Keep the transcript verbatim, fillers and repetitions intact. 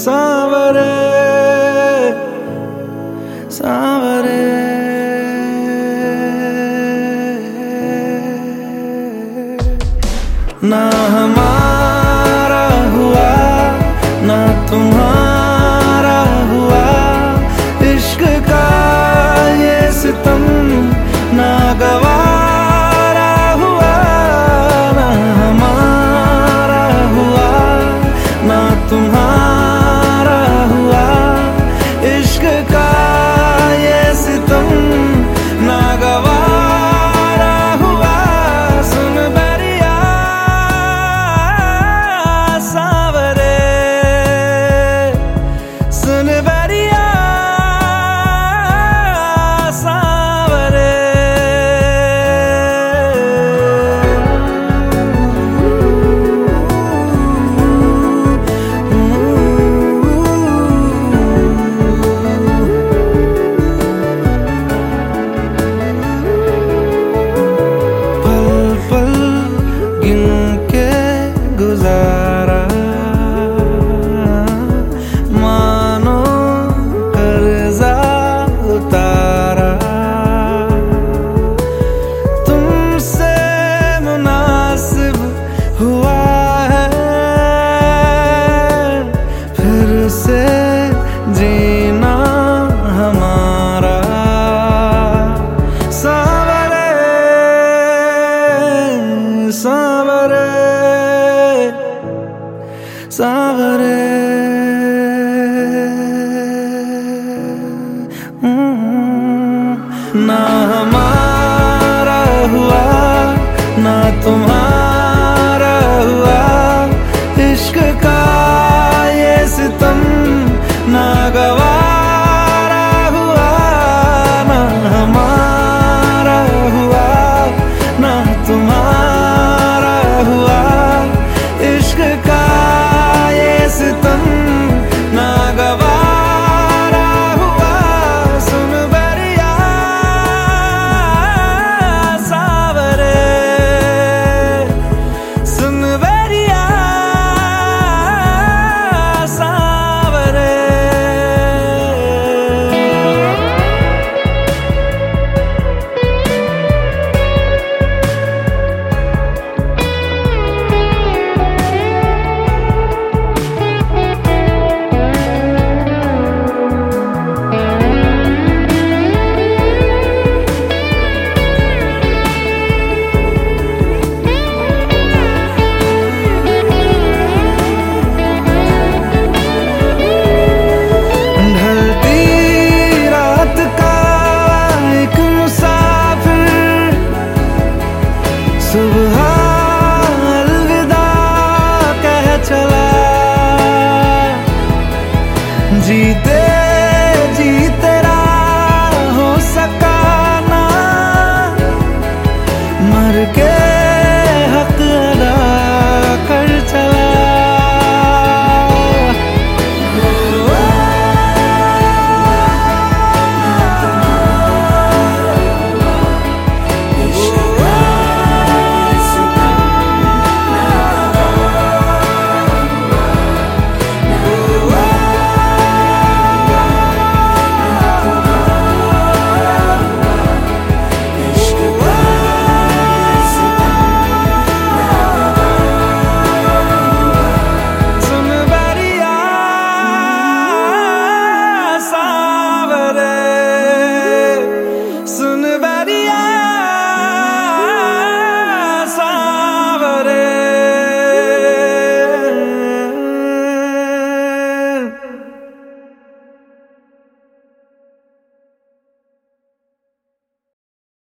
सांवरे सांवरे ना हमारा हुआ ना तुम्हारा हुआ, इश्क का ये सितम ना गवारा हुआ। ना हमारा हुआ ना तुम्हारा हुआ, इश्क का ये सितम ना गवारा हुआ। सुन बरिया सांवरे, सुन बरिया सांवरे। पल पल गिन के गुजारा, मानो कर्जा उतारा। तुमसे मुनासिब हुआ है फिर से जीना हमारा। सांवरे सांवरे सांवरे। ना हमारा हुआ ना तुम्हारा हुआ, इश्क का ये सितम ना गवारा हुआ। ना हमारा हुआ ना तुम्हारा हुआ, इश्क का ये सितम ना गवारा हुआ। सुन बरिया सांवरे, सुन बरिया सांवरे। ढलती रात का एक मुसाफिर, सुबह अलविदा कह चला। जीते